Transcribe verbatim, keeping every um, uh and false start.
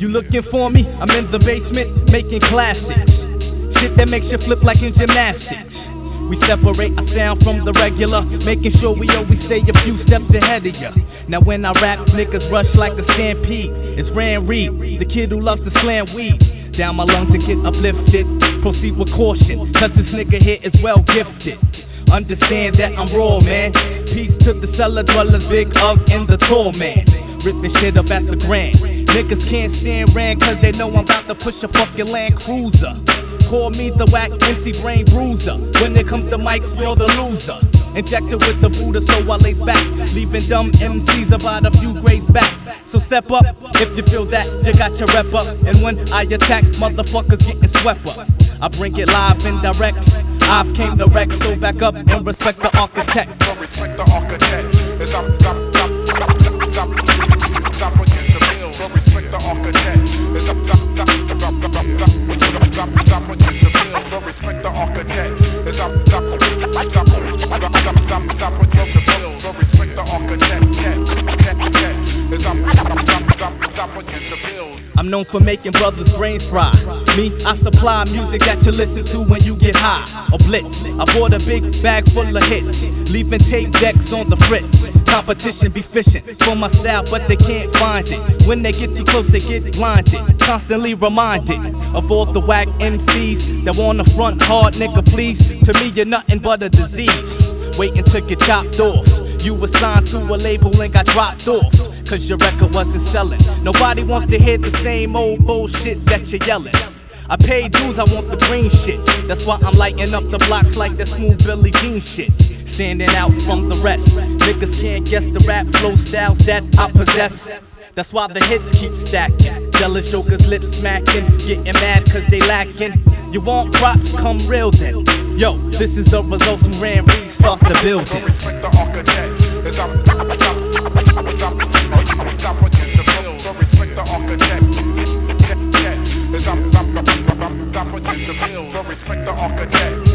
You looking for me? I'm in the basement making classics. Shit that makes you flip like in gymnastics. We separate our sound from the regular, making sure we always stay a few steps ahead of ya. Now when I rap, niggas rush like a stampede. It's Ran Reed, the kid who loves to slam weed. Down my lungs and get uplifted. Proceed with caution, cause this nigga here is well gifted. Understand that I'm raw, man. Peace to the cellar dwellers, Big Ugg and the tall man. Ripping shit up at the Grand. Niggas can't stand Rand cause they know I'm about to push a fucking Land Cruiser. Call me the whack M C brain bruiser. When it comes to mics, you're the loser. Injected with the Buddha, so I lace back, leaving dumb M Cs about a few grades back. So step up, if you feel that, you got your rep up. And when I attack, motherfuckers getting swept up. I bring it live and direct. I've came to wreck, so back up and respect the architect. Respect the architect. It's up, up, up, up, up, up, stop what you to build. Respect the architect. It's up, up, up, up, up, up, up, stop, stop what you to build. Respect the architect. It's up, up, up, up, up, stop, stop, stop what you to build. Respect the architect. It's up, up, up, up, stop what you to build. I'm known for making brothers' brains fry. Me, I supply music that you listen to when you get high or blitz. I bought a big bag full of hits, leaving tape decks on the fritz. Competition be fishing for my style, but they can't find it. When they get too close, they get blinded. Constantly reminded of all the whack M Cs that wanna front hard, nigga, please. To me, you're nothing but a disease, waiting to get chopped off. You were signed to a label and got dropped off, cause your record wasn't selling. Nobody wants to hear the same old bullshit that you're yelling. I pay dues, I want the green shit. That's why I'm lighting up the blocks like that smooth Billie Jean shit. Standing out from the rest. Niggas can't guess the rap flow styles that I possess. That's why the hits keep stacking. Jealous jokers lip smacking, getting mad cause they lacking. You want props, come real then. Yo, this is the results when Ran Reed starts the building. Respect the architect. It's up, up, up, up, up, stop what you to build. Respect the architect. It's up, up, up, up, up, stop what you to build. Respect the architect.